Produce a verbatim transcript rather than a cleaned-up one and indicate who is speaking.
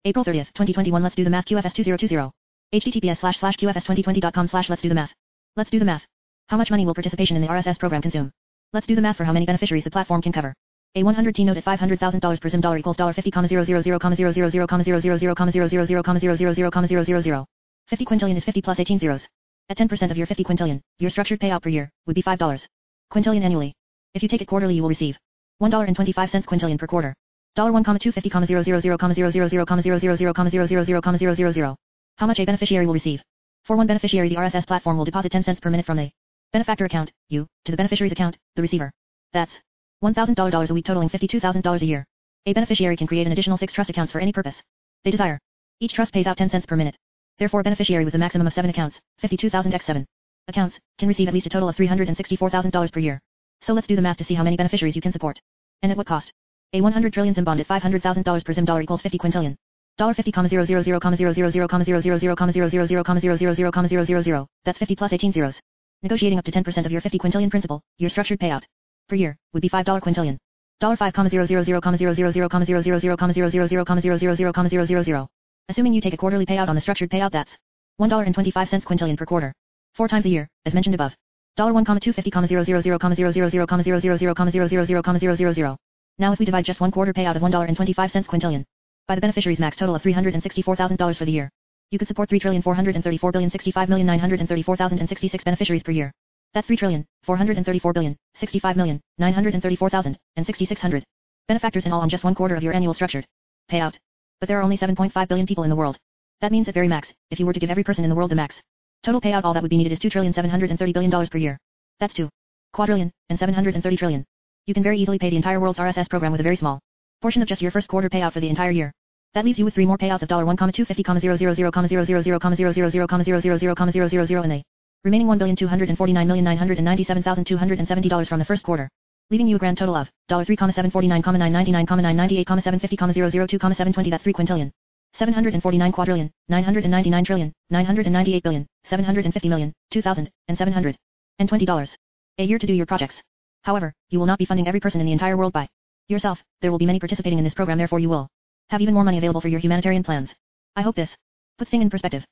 Speaker 1: April thirtieth, twenty twenty-one. Let's do the math. Q F S two thousand twenty. https slash slash qfs2020.com slash let's do the math. Let's do the math. How much money will participation in the R S S program consume? Let's do the math for how many beneficiaries the platform can cover. A one hundred T note at five hundred thousand dollars per Z I M dollar equals fifty thousand zero zero zero zero zero zero zero zero zero zero zero zero zero zero zero zero zero. fifty quintillion is fifty plus eighteen zeros. At ten percent of your fifty quintillion, your structured payout per year would be five dollars. Quintillion annually. If you take it quarterly, you will receive one dollar and twenty-five cents quintillion per quarter. one comma two fifty comma zero zero zero comma zero zero zero comma zero zero zero comma zero zero zero comma zero zero zero. How much a beneficiary will receive? For one beneficiary, the R S S platform will deposit ten cents per minute from the benefactor account, you, to the beneficiary's account, the receiver. That's one thousand dollars a week totaling fifty-two thousand dollars a year. A beneficiary can create an additional six trust accounts for any purpose they desire. Each trust pays out ten cents per minute. Therefore, a beneficiary with a maximum of seven accounts, fifty-two thousand times seven accounts, can receive at least a total of three hundred sixty-four thousand dollars per year. So let's do the math to see how many beneficiaries you can support. And at what cost? A one hundred trillion Z I M bond at five hundred thousand dollars per Z I M dollar equals fifty quintillion. fifty comma zero zero zero comma zero zero zero comma zero zero zero comma zero zero zero comma zero zero zero comma zero zero zero. That's fifty plus eighteen zeros. Negotiating up to ten percent of your fifty quintillion principal, your structured payout per year would be five dollars quintillion. five comma zero zero zero comma zero zero zero comma zero zero zero comma zero zero zero comma zero zero zero comma zero zero zero. Assuming you take a quarterly payout on the structured payout, that's one dollar and twenty-five cents quintillion per quarter. Four times a year, as mentioned above. one comma two fifty comma zero zero zero comma zero zero zero comma zero zero zero comma zero zero zero comma zero zero zero. Now if we divide just one quarter payout of one dollar and twenty-five cents quintillion by the beneficiary's max total of three hundred sixty-four thousand dollars for the year, you could support three trillion four hundred thirty-four billion sixty-five million nine hundred thirty-four thousand sixty-six beneficiaries per year. That's three trillion four hundred thirty-four billion sixty-five million nine hundred thirty-four thousand sixty-six hundred benefactors in all on just one quarter of your annual structured payout. But there are only seven point five billion people in the world. That means at very max, if you were to give every person in the world the max total payout, all that would be needed is two trillion seven hundred thirty billion dollars per year. That's two quadrillion and seven hundred thirty trillion. You can very easily pay the entire world's R S S program with a very small portion of just your first quarter payout for the entire year. That leaves you with three more payouts of one comma two fifty comma zero zero zero comma zero zero zero comma zero zero zero comma zero zero zero comma zero zero zero and the remaining one billion two hundred forty-nine million nine hundred ninety-seven thousand two hundred seventy dollars from the first quarter, leaving you a grand total of three comma seven forty-nine comma nine ninety-nine comma nine ninety-eight comma seven fifty comma zero zero two comma seven twenty. That's three quintillion seven hundred forty-nine quadrillion nine hundred ninety-nine trillion nine hundred ninety-eight billion seven hundred fifty million two thousand seven hundred twenty dollars a year to do your projects. However, you will not be funding every person in the entire world by yourself. There will be many participating in this program, therefore you will have even more money available for your humanitarian plans. I hope this puts things in perspective.